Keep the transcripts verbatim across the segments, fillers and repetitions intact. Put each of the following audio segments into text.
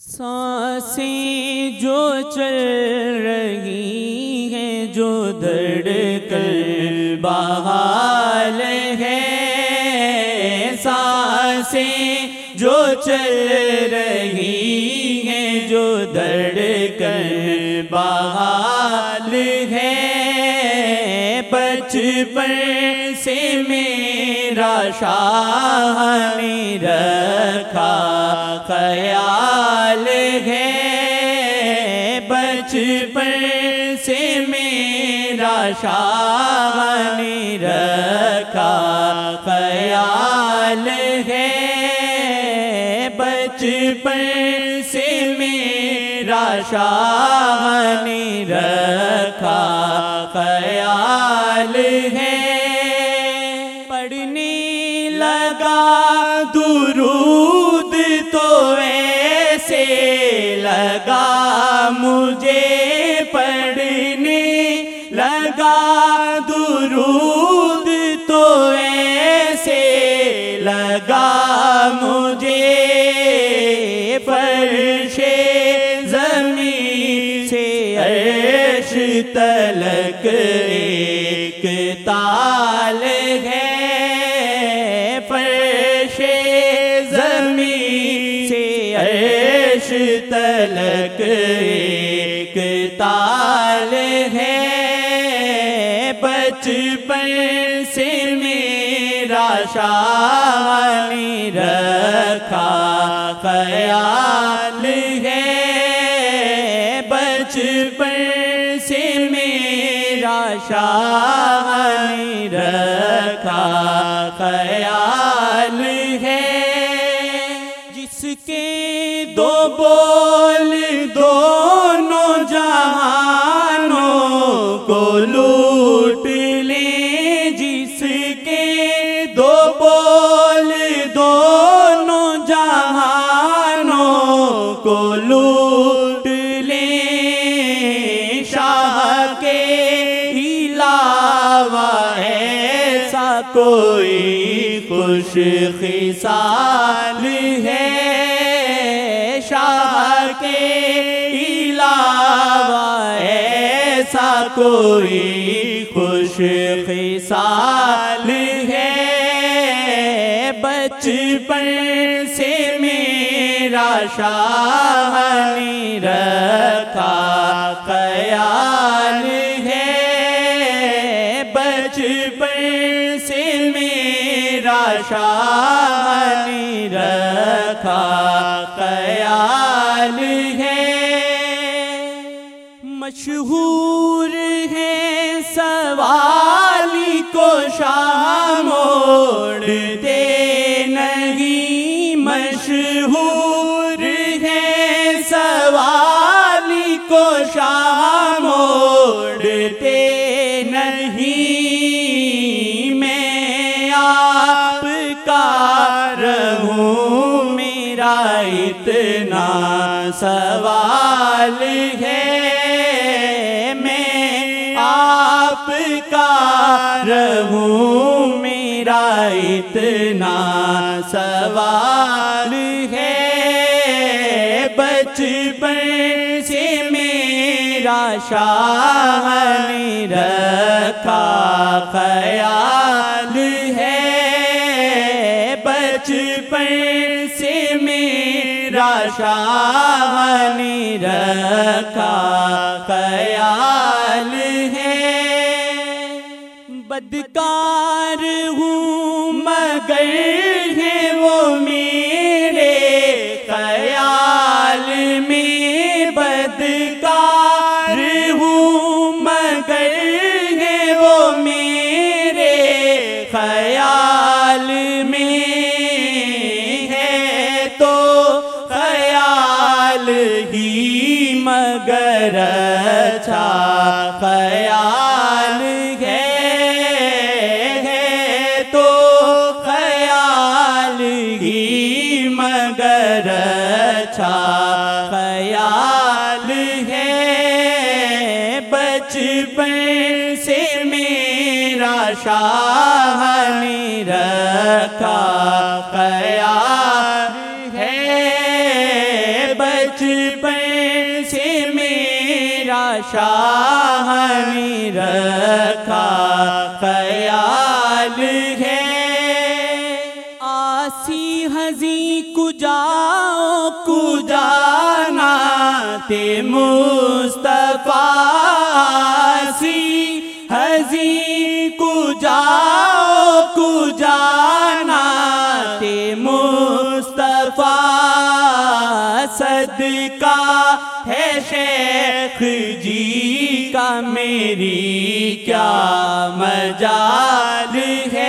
सांसें जो चल रही हैं, जो धड़कन बहाल है। सांसें जो चल रही हैं, जो धड़कन बहाल है। बचपन से मेरा शाह ने रखा ख्याल है। बचपन से मेरा शाह ने रखा ख्याल है। बचपन से मेरा शाह ने रखा ख्याल है। पढ़ने लगा दुरूद तो ऐसे लगा मुझे, पढ़ने लगा दुरूद तो ऐसे लगा मुझे। फर्शे ज़मीन से अर्श तलक एक ताल है। फर्शे ज़मीन से अर्श तलक एक ताल है। बचपन से मेरा शाह ने रखा ख्याल है। बचपन से मेरा शाह ने रखा ख्याल है। जिसके दो बोल दोनों जहानों को लूट ले। जिसके दो बोल दोनों जहानों को लूट ले। शाह के अलावा ऐसा कोई खुश खिसाल है। शाह के अलावा ऐसा कोई खुश खिसाल है। बचपन से मेरा शाह ने रखा ख्याल है। बचपन से मेरा शाह ने रखा ख्याल है। मशहूर है सवाली को शाह मोड़ते नहीं। मशहूर है सवाली को शाह मोड़ते नहीं। मैं आपका रहूं मेरा इतना सवाल है। मैं आपका रहूं मेरा इतना सवाल है। बचपन से मेरा शाह ने रखा ख्याल है। बचपन से मेरा शाह ने रखा ख्याल है। बदकार हूँ मगर है वो मेरे ख्याल में। बदकार हूँ मगर है वो मेरे ख्याल में। है तो ख्याल ही मगर अच्छा ख्याल है। मगर अच्छा ख्याल है। बचपन से मेरा शाह ने रखा ख्याल है। बचपन से मेरा शाह ने रखा ख्याल है। आसी हजी कुजाओ कुजाना ते मुस्तफा, आसी हजी कुजाओ कुजाना ते मुस्तफा। सदका है शेख जी का मेरी क्या मजाल है।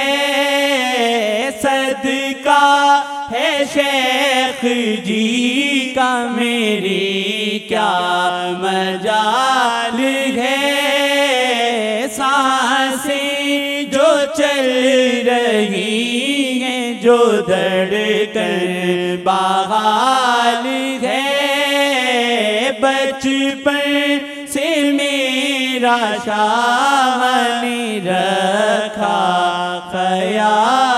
सदका है शेख जी का मेरी क्या मजाल है। सांसें जो चल रही हैं, जो धड़कन बहाल है। बचपन से मेरा शाह ने रखा ख्याल